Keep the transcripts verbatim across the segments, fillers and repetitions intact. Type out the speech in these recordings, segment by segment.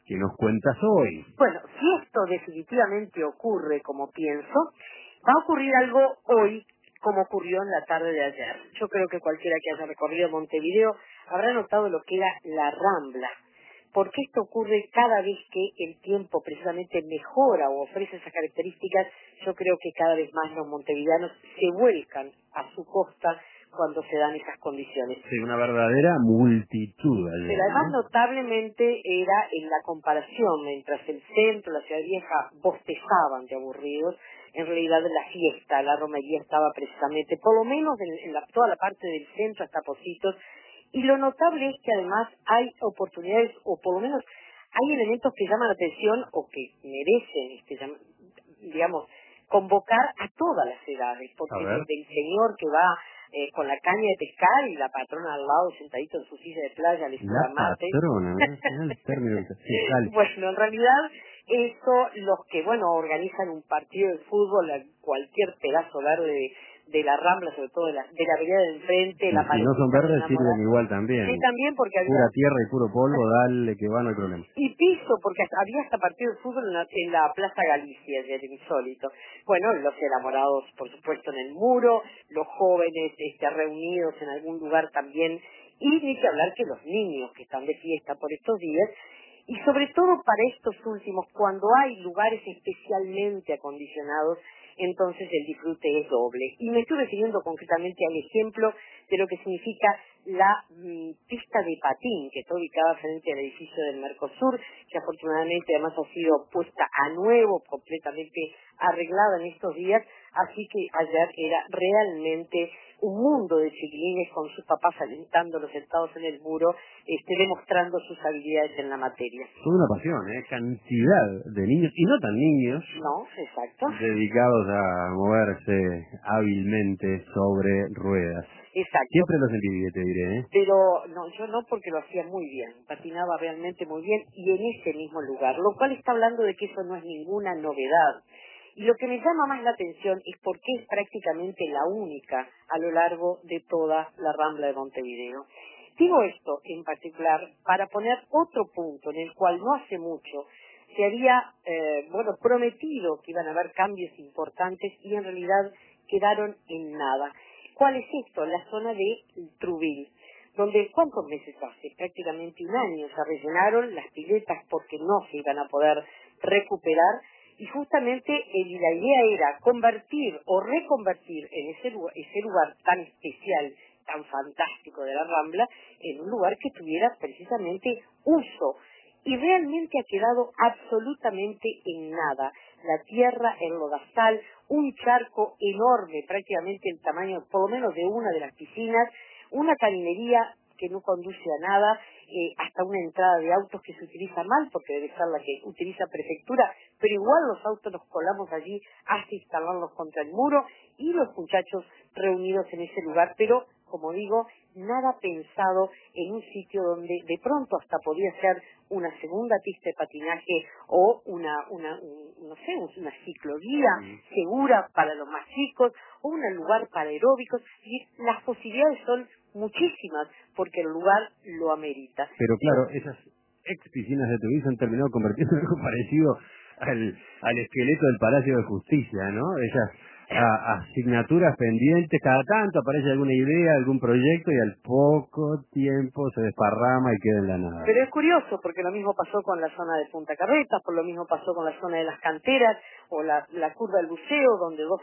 ¿Qué nos cuentas hoy? Bueno, si esto definitivamente ocurre como pienso, va a ocurrir algo hoy como ocurrió en la tarde de ayer. Yo creo que cualquiera que haya recorrido Montevideo habrá notado lo que era la Rambla, porque esto ocurre cada vez que el tiempo precisamente mejora o ofrece esas características. Yo creo que cada vez más los montevideanos se vuelcan a su costa cuando se dan esas condiciones. Sí, una verdadera multitud allá, Pero además ¿no? notablemente era en la comparación, mientras el centro, la ciudad vieja, bostezaban de aburridos, en realidad la fiesta, la romería estaba precisamente, por lo menos en, en la, toda la parte del centro hasta Pocitos, y lo notable es que además hay oportunidades, o por lo menos hay elementos que llaman la atención o que merecen, este, llam- digamos, convocar a todas las edades, A porque ver. desde el señor que va eh, con la caña de pescar y la patrona al lado sentadito en su silla de playa le La suda mate. patrona, ¿no? Es el término que sí, dale. Bueno, en realidad eso, los que, bueno, organizan un partido de fútbol, a cualquier pedazo verde de, de la Rambla, sobre todo de la, de la vereda del frente, Y la si no son paletita verdes, enamorada. sirven igual también. Sí, también porque había Pura tierra y puro polvo, dale, que va, no hay problema. y piso, porque hasta- había hasta partido de fútbol en la, en la Plaza Galicia, ayer insólito. Bueno, los enamorados, por supuesto, en el muro, los jóvenes este, reunidos en algún lugar también, y ni que hablar que los niños que están de fiesta por estos días, y sobre todo para estos últimos, cuando hay lugares especialmente acondicionados, entonces el disfrute es doble. Y me estoy refiriendo concretamente al ejemplo de lo que significa la mm, pista de patín, que está ubicada frente al edificio del Mercosur, que afortunadamente además ha sido puesta a nuevo, completamente arreglada en estos días, así que ayer era realmente un mundo de chiquilines con sus papás alentándolos sentados en el muro, este, demostrando sus habilidades en la materia. Toda una pasión, ¿eh? Cantidad de niños, y no tan niños, ¿No? Exacto. dedicados a moverse hábilmente sobre ruedas. Exacto. Siempre los envidié, te diré, ¿eh? Pero no, yo no, porque lo hacía muy bien, patinaba realmente muy bien y en ese mismo lugar, lo cual está hablando de que eso no es ninguna novedad. Y lo que me llama más la atención es porque es prácticamente la única a lo largo de toda la Rambla de Montevideo. Digo esto en particular para poner otro punto en el cual no hace mucho se había, eh, bueno, prometido que iban a haber cambios importantes y en realidad quedaron en nada. ¿Cuál es esto? La zona de Truville, donde ¿cuántos meses hace? Prácticamente un año se rellenaron las piletas porque no se iban a poder recuperar y justamente el- la idea era convertir o reconvertir en ese lugar, ese lugar tan especial, tan fantástico de la Rambla, en un lugar que tuviera precisamente uso. Y realmente ha quedado absolutamente en nada. La tierra, el lodazal, un charco enorme, prácticamente el tamaño por lo menos de una de las piscinas, una caminería que no conduce a nada, eh, hasta una entrada de autos que se utiliza mal, porque debe ser la que utiliza prefectura, pero igual los autos los colamos allí hasta instalarlos contra el muro y los muchachos reunidos en ese lugar, pero como digo, nada pensado en un sitio donde de pronto hasta podía ser una segunda pista de patinaje o una, una un- no sé, una ciclovía Mm. segura para los más chicos o un lugar para aeróbicos. Y las posibilidades son muchísimas porque el lugar lo amerita. Pero claro, esas ex piscinas de Trujillo han terminado convirtiendo en algo parecido al, al esqueleto del Palacio de Justicia, ¿no? Esas a- asignaturas pendientes, cada tanto aparece alguna idea, algún proyecto y al poco tiempo se desparrama y queda en la nada. Pero es curioso porque lo mismo pasó con la zona de Punta Carretas, por lo mismo pasó con la zona de las canteras o la, la curva del buceo, donde dos,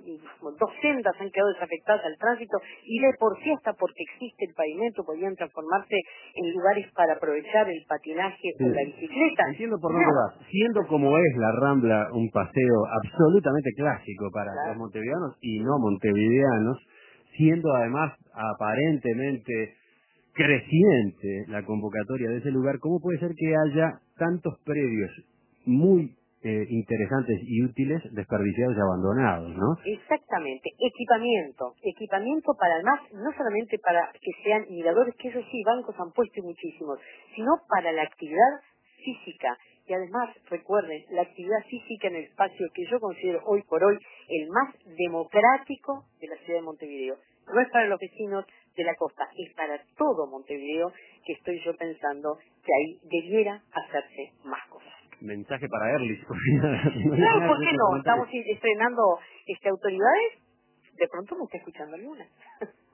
dos sendas han quedado desafectadas al tránsito y de por sí hasta porque existe el pavimento podían transformarse en lugares para aprovechar el patinaje Sí, o la bicicleta. entiendo por dónde Nada. vas. Siendo como es la Rambla un paseo absolutamente clásico para Claro. los montevideanos y no montevideanos, siendo además aparentemente creciente la convocatoria de ese lugar, ¿cómo puede ser que haya tantos predios muy eh, interesantes y útiles desperdiciados y abandonados, ¿no? Exactamente, equipamiento, equipamiento para además, no solamente para que sean miradores, que eso sí, bancos han puesto muchísimos, sino para la actividad física. Y además, recuerden, la actividad física en el espacio que yo considero hoy por hoy el más democrático de la ciudad de Montevideo. no es para los vecinos de la costa, es para todo Montevideo, que estoy yo pensando que ahí debiera hacerse más cosas. Mensaje para Erlich. Claro, ¿por qué no? Estamos estrenando este, autoridades, de pronto me está escuchando alguna.